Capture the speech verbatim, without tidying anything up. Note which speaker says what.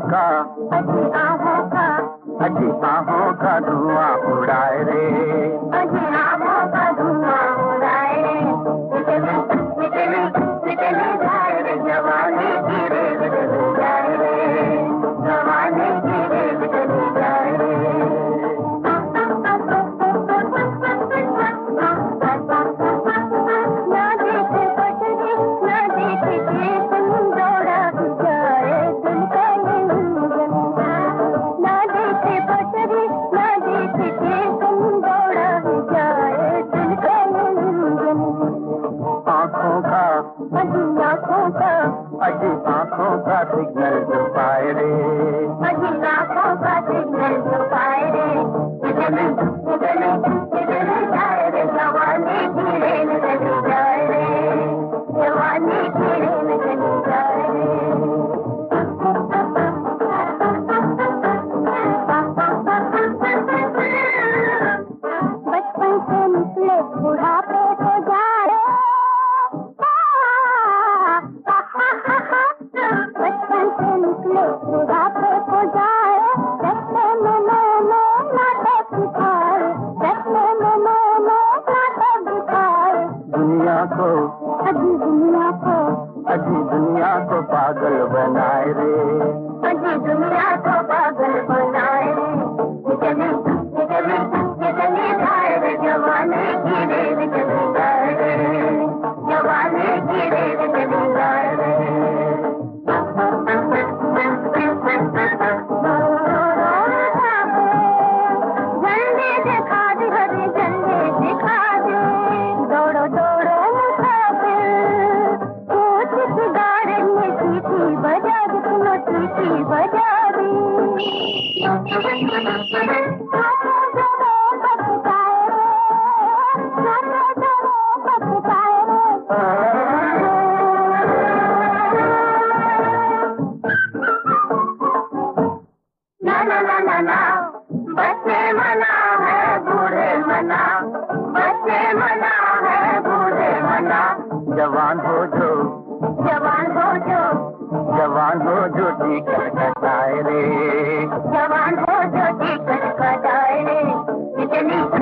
Speaker 1: का,
Speaker 2: अजी आहों का,
Speaker 1: अजी आहों का धुआं उड़ाए रे,
Speaker 2: अजी आहों का धुआं उड़ाए रे, निकली निकली निकली जाए रे जवानी की रेल चली जाए रे, जवानी की रेल चली जाए रे। ना देखे पटरी, ना देखे स्टेशन, दौड़ा भी जाए दिल का ये इंजन। ना देखे पटरी, ना देखे स्टेशन, दौड़ा भी जाए दिल का ये इंजन।
Speaker 1: आँखों का,
Speaker 2: अजी आँखों का,
Speaker 1: अजी आँखों का सिग्नल जो पाए रे,
Speaker 2: अजी आँखों का सिग्नल जो पाए रे, निकली निकली निकली जाए रे जवानी की रेल चली जाए रे, जवानी की रेल चली जाए रे। बचपन से निकले बुढ़ापे को जाए, बचपन से निकले बुढ़ापे को जाए, रस्ते में मैंने नाटक दिखाए, रस्ते में मैंने नाटक दिखाए।
Speaker 1: दुनिया को,
Speaker 2: अजी दुनिया को,
Speaker 1: अजी दुनिया को पागल बनाए रे,
Speaker 2: अजी दुनिया को पागल बनाए रे, निकली निकली निकली जाए रे जवानी की रेल चली जाए रे, जवानी की रेल चली जाए रे। झंडे दिखा दे, हरे झंडे दिखा दे, दौड़ो दौड़ो मुसाफिर, कोच की गाड़ी में सीटी बजा दे, सुनो सीटी बजा दे। छोटे जरो बचकाए रे, छोटे जरो बचकाए रे। ना ना ना ना ना, बच्चे मना है बूढ़े मना, बच्चे मना है बूढ़े मना।
Speaker 1: जवान हो जो,
Speaker 2: जवान हो जो,
Speaker 1: जवान हो जो टिकट कटाए रे,
Speaker 2: जवान हो जो टिकट कटाए रे, निकली